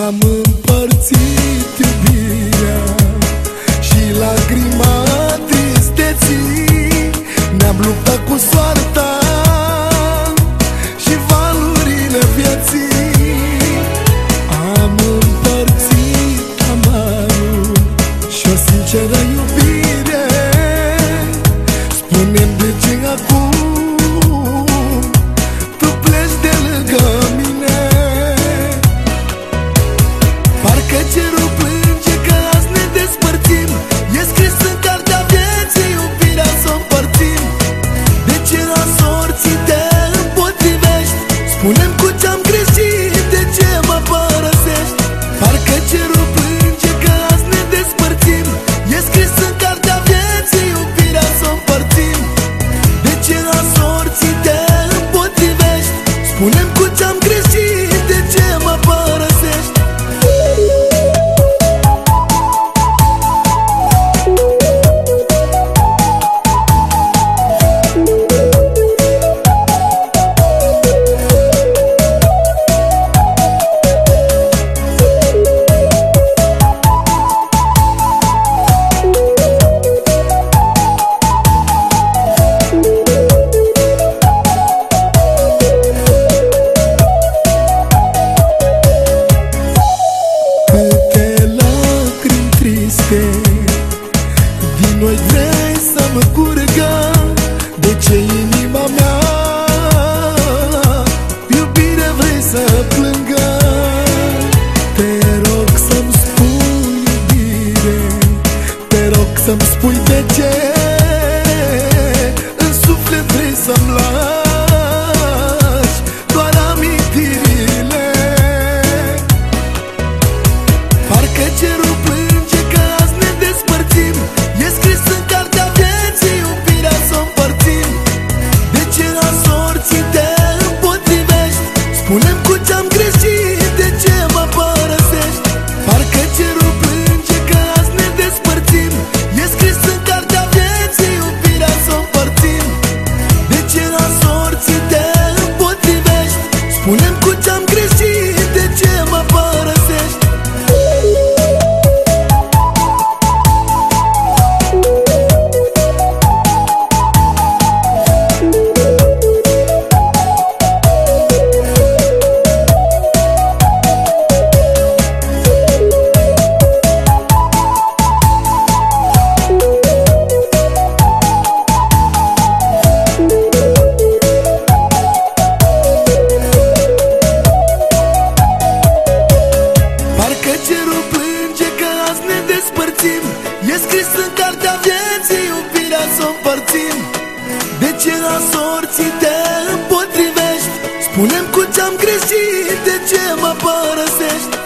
Am împărțit iubirea și lacrima tristeții, ne-am luptat cu soarta și valurile vieții. Am împărțit amarul și o sinceră iubire. Spune-mi de ce acum tu pleci de lângă mine. Parcă cerul plânge că azi ne despărțim. E scris în cartea vieții iubirea să o împărțim. De ce la sorții te împotrivești? Spune-mi cu ce-am greșit, de ce mă părăsești? Parcă cerul plânge că azi ne despărțim. E scris în cartea vieții iubirea să o împărțim. De ce la sorții te împotrivești? Spune-mi cu ce-am greșit, de ce mă părăsești? Din noi vrei să mă curgă. De ce inima mea, iubire, vrei să plângă? Te rog să-mi spui, iubire, te rog să-mi spui de ce în suflet vrei să-mi lași doar amintirile. Parcă cerul plânge că azi ne despărțim. E scris în cartea vieții iubirea să o împărțim. De ce la sorții te împotrivești? Spune-mi cu ce-am greșit, de ce mă părăsești? Parcă cerul plânge că azi ne despărțim. E scris în cartea vieții iubirea să o împărțim. De ce la sorții te împotrivești? Spune-mi cu ce-am greșit, de ce mă părăsești? Cerul plânge că azi ne despărțim. E scris în cartea vieții iubirea să o împărțim. De ce la sorții te împotrivești? Spune-mi cu ce-am greșit, de ce mă părăsești?